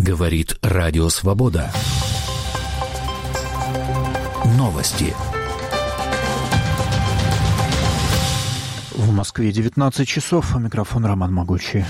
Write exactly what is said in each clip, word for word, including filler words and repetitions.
Говорит Радио Свобода. Новости. В Москве девятнадцать часов, а микрофон Роман Могучий.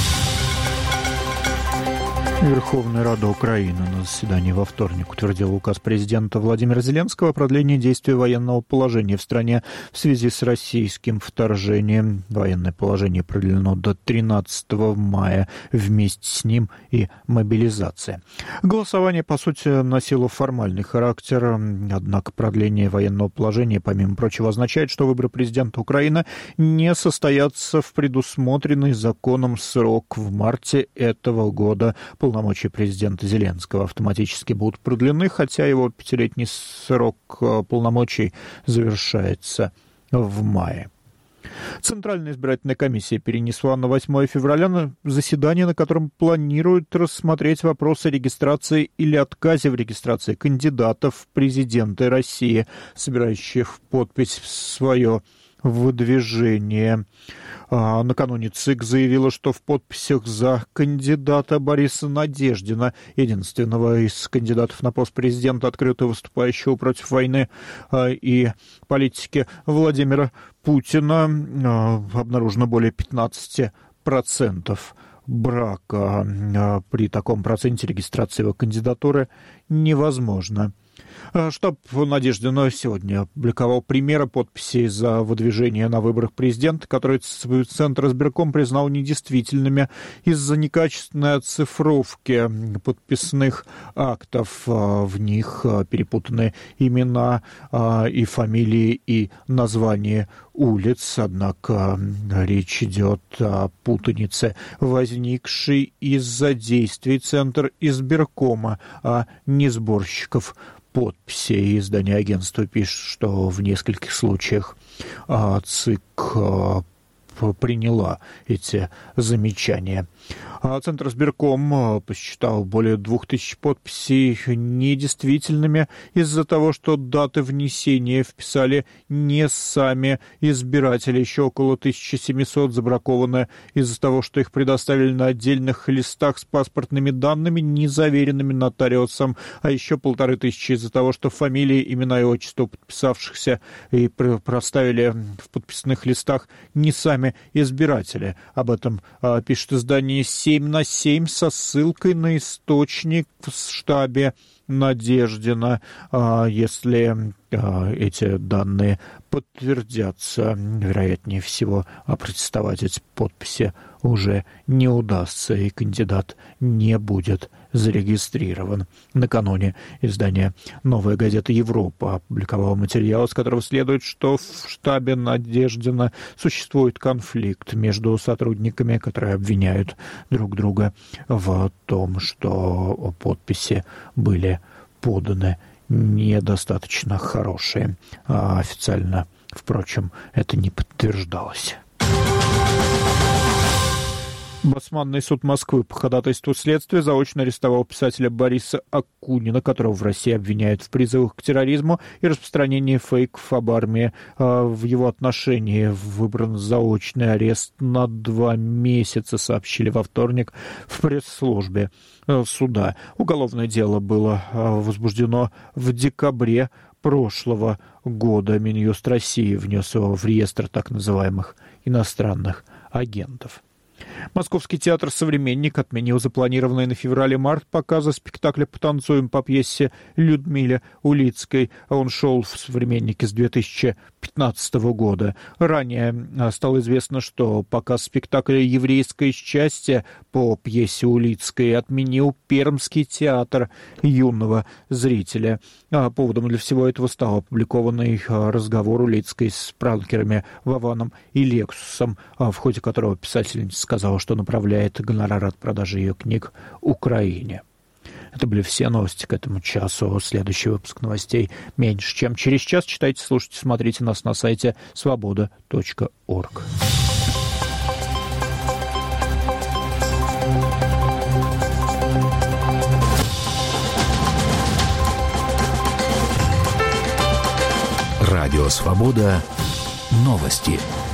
Верховная Рада Украины на заседании во вторник утвердила указ президента Владимира Зеленского о продлении действия военного положения в стране в связи с российским вторжением. Военное положение продлено до тринадцатого мая, вместе с ним и мобилизация. Голосование, по сути, носило формальный характер, однако продление военного положения, помимо прочего, означает, что выборы президента Украины не состоятся в предусмотренный законом срок в марте этого года. Полномочия президента Зеленского автоматически будут продлены, хотя его пятилетний срок полномочий завершается в мае. Центральная избирательная комиссия перенесла на восьмое февраля заседание, на котором планируют рассмотреть вопросы регистрации или отказа в регистрации кандидатов в президенты России, собирающих подпись в свое выдвижение. А, накануне ЦИК заявила, что в подписях за кандидата Бориса Надеждина, единственного из кандидатов на пост президента, открыто выступающего против войны а, и политики Владимира Путина, а, обнаружено более пятнадцать процентов брака. А, при таком проценте регистрация его кандидатуры невозможна. Штаб Надеждина сегодня опубликовал примеры подписей за выдвижение на выборах президента, которые Центр избирком признал недействительными из-за некачественной оцифровки подписных актов. В них перепутаны имена и фамилии, и названия улиц. Однако речь идет о путанице, возникшей из-за действий Центра избиркома, а не сборщиков подписей. Издание агентства пишет, что в нескольких случаях а, ЦИК а, приняла эти замечания. А Центр избирком посчитал более двух тысяч подписей недействительными из-за того, что даты внесения вписали не сами избиратели. Еще около тысяча семьсот забракованы из-за того, что их предоставили на отдельных листах с паспортными данными, не заверенными нотариусом, а еще полторы тысячи из-за того, что фамилии, имена и отчества подписавшихся и проставили в подписных листах не сами избиратели. Об этом а, пишет издание семь на семь со ссылкой на источник в штабе Надеждина. А, если а, эти данные подтвердятся, вероятнее всего, опротестовать эти подписи уже не удастся, и кандидат не будет зарегистрирован. Накануне издание «Новая газета Европа» опубликовало материал, из которого следует, что в штабе Надеждина существует конфликт между сотрудниками, которые обвиняют друг друга в том, что подписи были поданы недостаточно хорошие. А официально, впрочем, это не подтверждалось. Басманный суд Москвы по ходатайству следствия заочно арестовал писателя Бориса Акунина, которого в России обвиняют в призывах к терроризму и распространении фейков об армии. В его отношении выбран заочный арест на два месяца, сообщили во вторник в пресс-службе суда. Уголовное дело было возбуждено в декабре прошлого года. Минюст России внес его в реестр так называемых иностранных агентов. Московский театр «Современник» отменил запланированные на феврале-март показы спектакля «Потанцуем» по пьесе Людмилы Улицкой. Он шел в «Современнике» с две тысячи пятнадцатого года. Ранее стало известно, что показ спектакля «Еврейское счастье» по пьесе Улицкой отменил Пермский театр юного зрителя. Поводом для всего этого стал опубликованный разговор Улицкой с пранкерами Вованом и Лексусом, в ходе которого писательница сказала, что направляет гонорар от продажи ее книг Украине. Это были все новости к этому часу. Следующий выпуск новостей меньше, чем через час. Читайте, слушайте, смотрите нас на сайте свобода точка орг. Радио «Свобода». Новости.